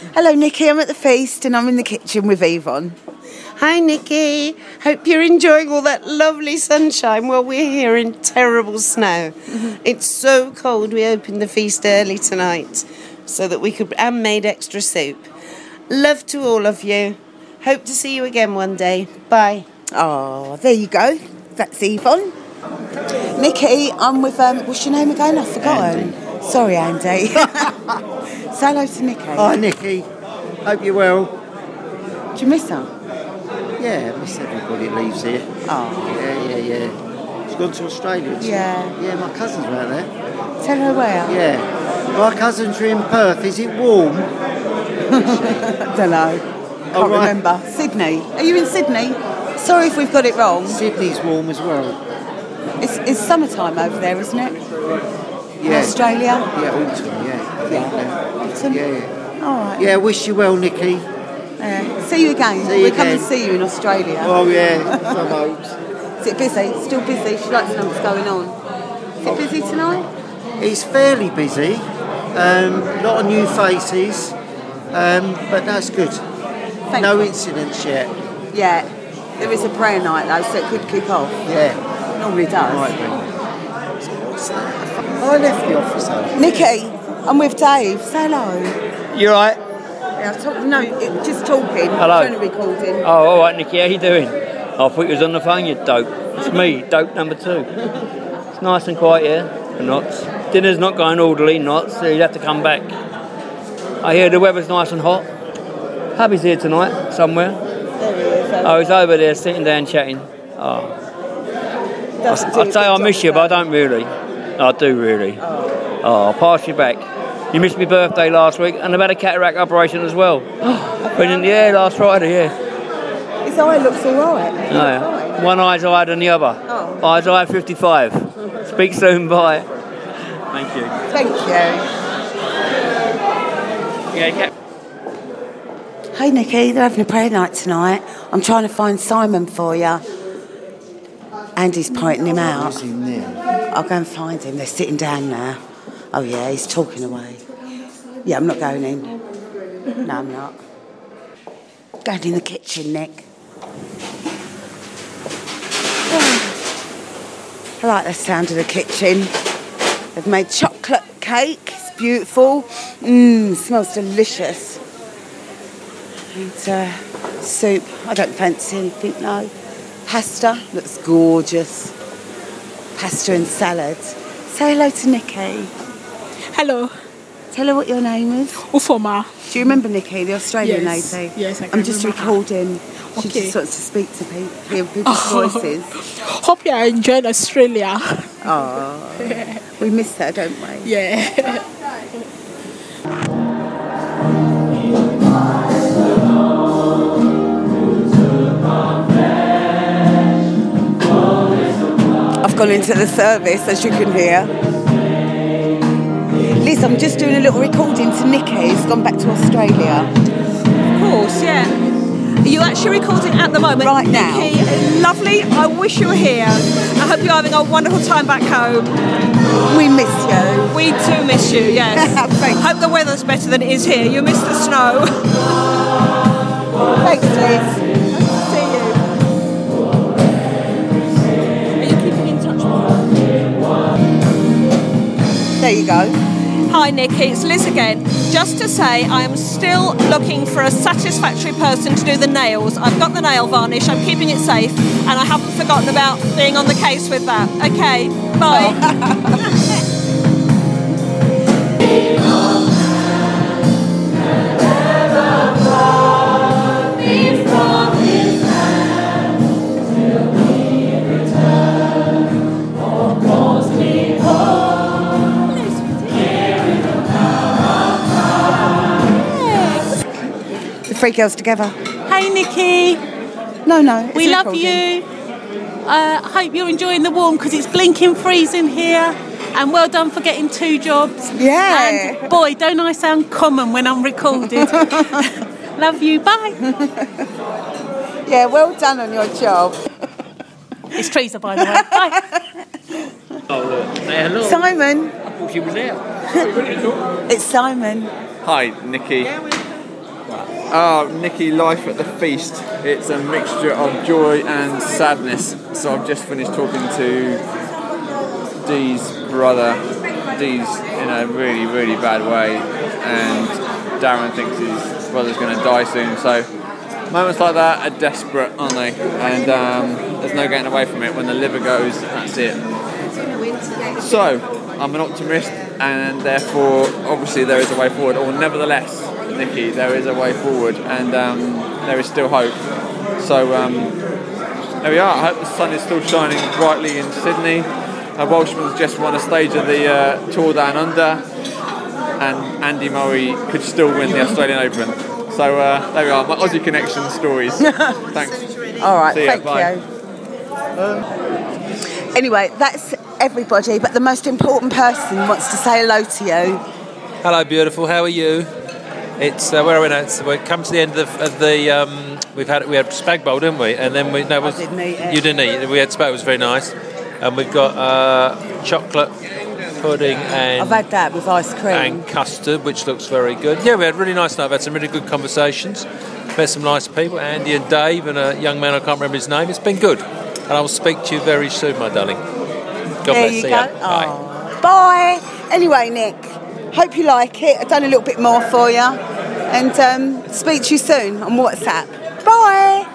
Hello, Nikki. I'm at the feast and I'm in the kitchen with Yvonne. Hi, Nikki. Hope you're enjoying all that lovely sunshine while we're here in terrible snow. It's so cold we opened the feast early tonight so that we could and made extra soup. Love to all of you. Hope to see you again one day. Bye. Oh, there you go. That's Yvonne. Nikki, I'm with, what's your name again? I've forgotten. Andy. Sorry, Andy. Say hello to Nikki. Hi, Nikki. Hope you're well. Do you miss her? Yeah, I miss everybody leaves here. Oh. Yeah. She's gone to Australia. Yeah, my cousins are out there. Tell her where. Yeah. My cousins are in Perth. Is it warm? Don't know. Can't remember. Sydney. Are you in Sydney? Sorry if we've got it wrong. Sydney's warm as well. It's summertime over there, isn't it? Yeah. Australia? Yeah, autumn, yeah. Autumn? Yeah. All right. Yeah, wish you well, Nikki. See you again. We'll come and see you in Australia. Oh, yeah. Some hopes. Is it busy? Still busy? She'd like to know what's going on. Is it busy tonight? It's fairly busy. A lot of new faces. But that's good. No incidents yet. Yeah. There is a prayer night though, so it could kick off. Yeah. Normally does. Might be. So what's that? Oh, I left the office. Nikki, I'm with Dave. Say hello. You right? Yeah, just talking. Hello. Trying to recording. Oh, all right, Nikki. How you doing? I thought you was on the phone, you dope. It's me, dope number 2. It's nice and quiet here for Knots. Dinner's not going orderly, Knots, so you'd have to come back. I hear the weather's nice and hot. Hubby's here tonight, somewhere. There he is. Oh, he's over there sitting down chatting. Oh. I'd say I miss you, but I don't really. I do really. Oh, I'll pass you back. You missed my birthday last week, and I've had a cataract operation as well. Brilliant, yeah, last Friday, yeah. His eye looks all right. Oh, yeah. One eye's higher than the other. Oh. Eyes eye 55. Speak soon, bye. Thank you. Thank you. Yeah. Hey Nikki, they're having a prayer night tonight. I'm trying to find Simon for you. Andy's pointing him out. Where's he now? I'll go and find him. They're sitting down now. Oh yeah, he's talking away. Yeah, I'm not going in. No, I'm not. Going in the kitchen, Nick. I like the sound of the kitchen. They've made chocolate cake. It's beautiful. Smells delicious. And soup. I don't fancy anything, no. Pasta. Looks gorgeous. Pasta and salad. Say hello to Nikki. Hello. Tell her what your name is. Ufoma. Do you remember Nikki, the Australian lady? Yes, I can. I'm just recording. She Okay. just wants to speak to people, hear people's voices. Hope you are enjoying Australia. Oh, we miss her, don't we? Yeah. I've gone into the service, as you can hear. Liz, I'm just doing a little recording to Nikki. He's gone back to Australia. Of course, yeah. Are you actually recording at the moment? Right now. Nikki, lovely. I wish you were here. I hope you're having a wonderful time back home. We miss you. We do miss you, yes. Thanks. Hope the weather's better than it is here. You miss the snow. Thanks, Liz. Nice to see you. Are you keeping in touch with her? There you go. Hi Nikki, it's Liz again. Just to say I am still looking for a satisfactory person to do the nails. I've got the nail varnish, I'm keeping it safe, and I haven't forgotten about being on the case with that. Okay, bye. Three girls together. Hey Nikki, No. we love you. I hope you're enjoying the warm because it's blinking freezing here. And well done for getting 2 jobs. Yeah. And boy, don't I sound common when I'm recorded. Love you, bye. Yeah, well done on your job. It's Teresa, by the way. Bye. Hello. Simon. I thought she was there. It's Simon. Hi, Nikki. Nikki, life at the feast. It's a mixture of joy and sadness. So I've just finished talking to Dee's brother. Dee's in a really, really bad way, and Darren thinks his brother's going to die soon. So moments like that are desperate, aren't they? And there's no getting away from it. When the liver goes, that's it. So I'm an optimist, and therefore, obviously, there is a way forward. Or nevertheless, Nikki, there is a way forward, and there is still hope. So there we are. I hope the sun is still shining brightly in Sydney. Welshman's just won a stage of the Tour Down Under, and Andy Murray could still win the Australian Open. So there we are, my Aussie Connection stories. Thanks. All right, See ya, thank bye. you. Anyway, that's everybody, but the most important person wants to say hello to you. Hello, beautiful. How are you? It's where are we now? We've come to the end of the. We had spag bowl, didn't we? And then we no, was, I didn't eat it. You didn't eat it. We had spag. It was very nice. And we've got chocolate pudding and I've had that with ice cream. and custard, which looks very good. Yeah, we had a really nice night. We've had some really good conversations. Met some nice people, Andy and Dave, and a young man I can't remember his name. It's been good, and I will speak to you very soon, my darling. God There bless. you See go. ya. Bye. Aw. Bye. Anyway, Nick, hope you like it. I've done a little bit more for you, and speak to you soon on WhatsApp. Bye.